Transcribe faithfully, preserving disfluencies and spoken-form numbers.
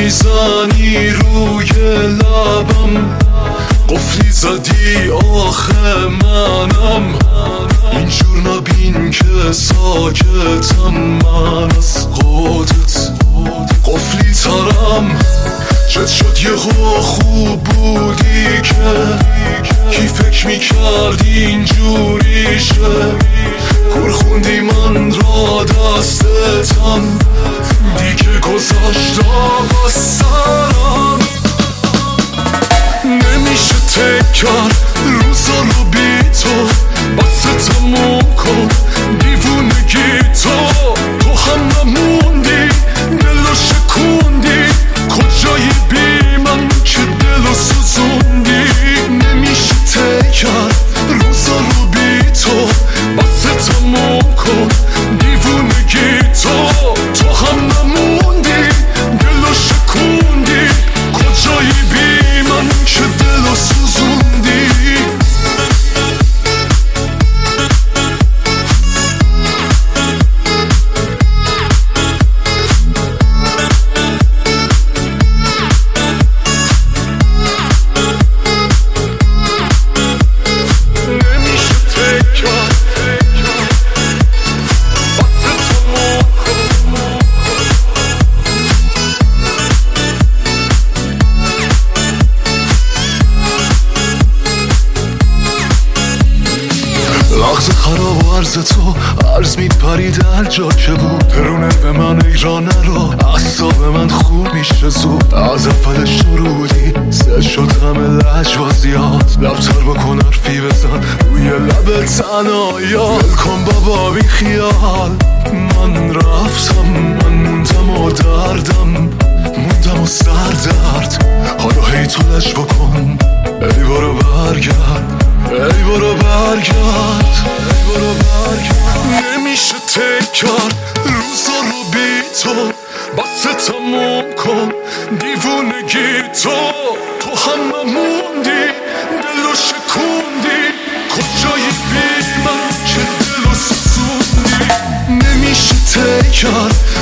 میزنی روی لبم، قفلی زدی آخه منم. اینجور نبین که ساکتم من از خودت، قفلی ترم. چت شد یهو خوب بودی که کی فکر میکرد اینجوریشه. کور خوندی من را دستتم، دیگه گذاشتم از سرم. نمیشه تکر روزا رو بی تو، بس تموم کن دیوونگی تو. تو هم نموندی دلو شکوندی، کجایی بی من که دلو سوزوندی. نمیشه تکر روزا رو بی تو، بس تموم کن دیوونگی تو. تو هم نموندی دلو شکوندی، کجایی بی من که دلو سوزوندی. لحظه خراب و عرض تو عرض میپرید هر جا که بود. پرونه به من ایرانه رو اصاب من خوب میشه زود. از اول شروعی سه شد همه لجوازیات. لبتر بکن حرفی بزن روی لب تنایا. ول کن بابا بی خیال، من رفتم، من موندم و دردم موندم و سر درد. حالا هی تو لج بکن، ای برو برگرد، ای برو برگرد، ای برو برگرد. نمیشه تکر روزا رو بی تو، بس تموم کن دیوونگی تو. تو هم نموندی دلو شکوندی، کجایی بی من که دلو سوزوندی. نمیشه تکر